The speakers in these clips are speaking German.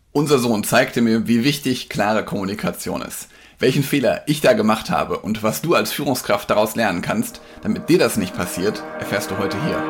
Unser Sohn zeigte mir, wie wichtig klare Kommunikation ist. Welchen Fehler ich da gemacht habe und was du als Führungskraft daraus lernen kannst, damit dir das nicht passiert, erfährst du heute hier.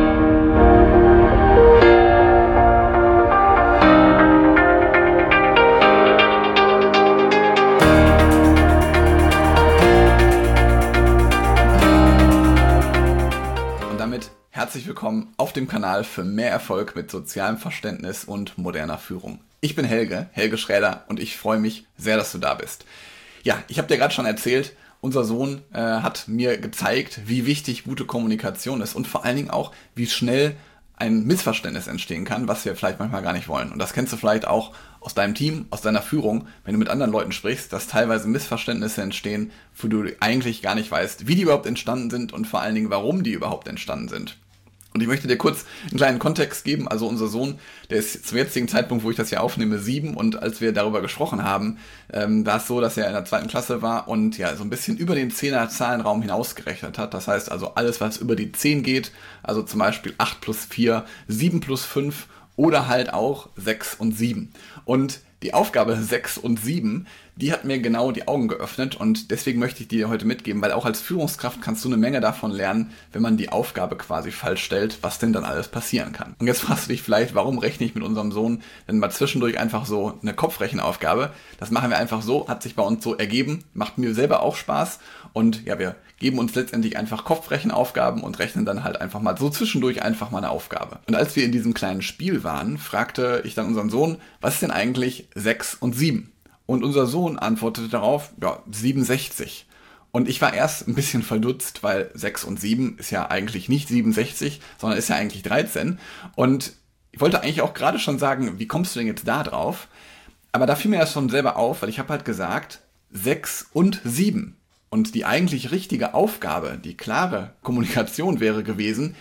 Herzlich willkommen auf dem Kanal für mehr Erfolg mit sozialem Verständnis und moderner Führung. Ich bin Helge Schräder und ich freue mich sehr, dass du da bist. Ja, ich habe dir gerade schon erzählt, unser Sohn hat mir gezeigt, wie wichtig gute Kommunikation ist und vor allen Dingen auch, wie schnell ein Missverständnis entstehen kann, was wir vielleicht manchmal gar nicht wollen. Und das kennst du vielleicht auch aus deinem Team, aus deiner Führung, wenn du mit anderen Leuten sprichst, dass teilweise Missverständnisse entstehen, wo du eigentlich gar nicht weißt, wie die überhaupt entstanden sind und vor allen Dingen, warum die überhaupt entstanden sind. Und ich möchte dir kurz einen kleinen Kontext geben. Also unser Sohn, der ist zum jetzigen Zeitpunkt, wo ich das hier aufnehme, 7. Und als wir darüber gesprochen haben, war es so, dass er in der 2. Klasse war und ja so ein bisschen über den 10er-Zahlenraum hinausgerechnet hat. Das heißt also alles, was über die 10 geht, also zum Beispiel 8 plus 4, 7 plus 5 oder halt auch 6 und 7. Und die Aufgabe 6 und 7, die hat mir genau die Augen geöffnet und deswegen möchte ich dir heute mitgeben, weil auch als Führungskraft kannst du eine Menge davon lernen, wenn man die Aufgabe quasi falsch stellt, was denn dann alles passieren kann. Und jetzt fragst du dich vielleicht, warum rechne ich mit unserem Sohn denn mal zwischendurch einfach so eine Kopfrechenaufgabe? Das machen wir einfach so, hat sich bei uns so ergeben, macht mir selber auch Spaß und ja, wir geben uns letztendlich einfach Kopfrechenaufgaben und rechnen dann halt einfach mal so zwischendurch einfach mal eine Aufgabe. Und als wir in diesem kleinen Spiel waren, fragte ich dann unseren Sohn, was ist denn eigentlich 6 und 7? Und unser Sohn antwortete darauf, ja, 67. Und ich war erst ein bisschen verdutzt, weil 6 und 7 ist ja eigentlich nicht 67, sondern ist ja eigentlich 13. Und ich wollte eigentlich auch gerade schon sagen, wie kommst du denn jetzt da drauf? Aber da fiel mir das schon selber auf, weil ich habe halt gesagt, 6 und 7. Und die eigentlich richtige Aufgabe, die klare Kommunikation wäre gewesen,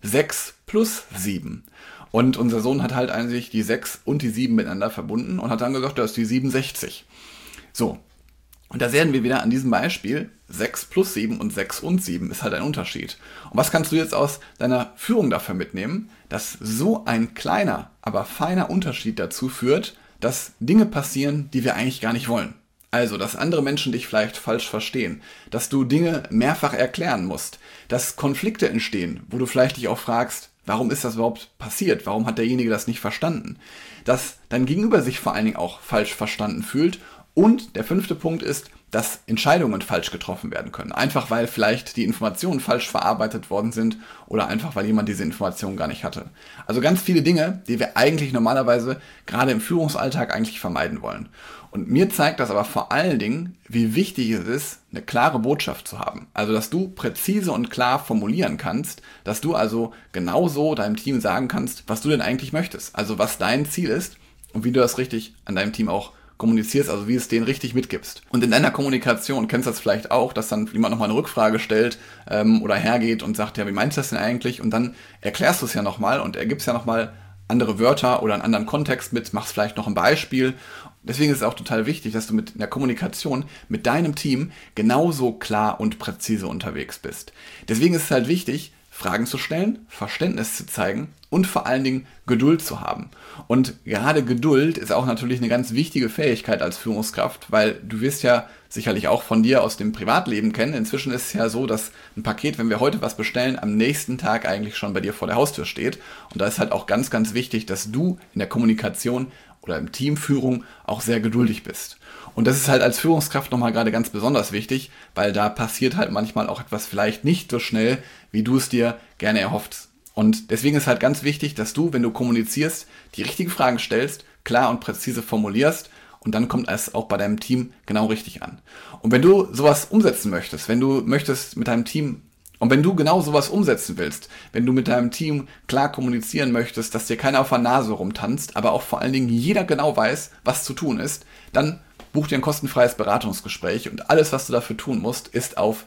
6 plus 7. Und unser Sohn hat halt eigentlich die 6 und die 7 miteinander verbunden und hat dann gesagt, das ist die 67. So, und da sehen wir wieder an diesem Beispiel, 6 plus 7 und 6 und 7 ist halt ein Unterschied. Und was kannst du jetzt aus deiner Führung dafür mitnehmen, dass so ein kleiner, aber feiner Unterschied dazu führt, dass Dinge passieren, die wir eigentlich gar nicht wollen. Also, dass andere Menschen dich vielleicht falsch verstehen, dass du Dinge mehrfach erklären musst, dass Konflikte entstehen, wo du vielleicht dich auch fragst, warum ist das überhaupt passiert? Warum hat derjenige das nicht verstanden? Dass dein Gegenüber sich vor allen Dingen auch falsch verstanden fühlt. Und der 5. Punkt ist, dass Entscheidungen falsch getroffen werden können. Einfach weil vielleicht die Informationen falsch verarbeitet worden sind oder einfach weil jemand diese Informationen gar nicht hatte. Also ganz viele Dinge, die wir eigentlich normalerweise gerade im Führungsalltag eigentlich vermeiden wollen. Und mir zeigt das aber vor allen Dingen, wie wichtig es ist, eine klare Botschaft zu haben. Also, dass du präzise und klar formulieren kannst, dass du also genauso deinem Team sagen kannst, was du denn eigentlich möchtest. Also, was dein Ziel ist und wie du das richtig an deinem Team auch kommunizierst, also wie es denen richtig mitgibst. Und in deiner Kommunikation kennst du das vielleicht auch, dass dann jemand nochmal eine Rückfrage stellt oder hergeht und sagt, ja, wie meinst du das denn eigentlich? Und dann erklärst du es ja nochmal und ergibst ja nochmal andere Wörter oder einen anderen Kontext mit, machst vielleicht noch ein Beispiel. Deswegen ist es auch total wichtig, dass du in der Kommunikation mit deinem Team genauso klar und präzise unterwegs bist. Deswegen ist es halt wichtig, Fragen zu stellen, Verständnis zu zeigen und vor allen Dingen Geduld zu haben. Und gerade Geduld ist auch natürlich eine ganz wichtige Fähigkeit als Führungskraft, weil du wirst ja sicherlich auch von dir aus dem Privatleben kennen. Inzwischen ist es ja so, dass ein Paket, wenn wir heute was bestellen, am nächsten Tag eigentlich schon bei dir vor der Haustür steht. Und da ist halt auch ganz, ganz wichtig, dass du in der Kommunikation oder im Teamführung auch sehr geduldig bist. Und das ist halt als Führungskraft nochmal gerade ganz besonders wichtig, weil da passiert halt manchmal auch etwas vielleicht nicht so schnell, wie du es dir gerne erhoffst. Und deswegen ist halt ganz wichtig, dass du, wenn du kommunizierst, die richtigen Fragen stellst, klar und präzise formulierst und dann kommt es auch bei deinem Team genau richtig an. Und wenn du sowas umsetzen möchtest, wenn du möchtest mit deinem Team und wenn du genau sowas umsetzen willst, wenn du mit deinem Team klar kommunizieren möchtest, dass dir keiner auf der Nase rumtanzt, aber auch vor allen Dingen jeder genau weiß, was zu tun ist, dann buch dir ein kostenfreies Beratungsgespräch und alles, was du dafür tun musst, ist auf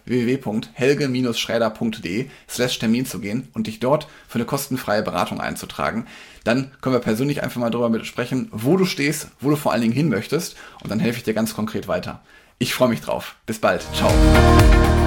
www.helge-schräder.de/Termin zu gehen und dich dort für eine kostenfreie Beratung einzutragen. Dann können wir persönlich einfach mal darüber sprechen, wo du stehst, wo du vor allen Dingen hin möchtest und dann helfe ich dir ganz konkret weiter. Ich freue mich drauf. Bis bald. Ciao.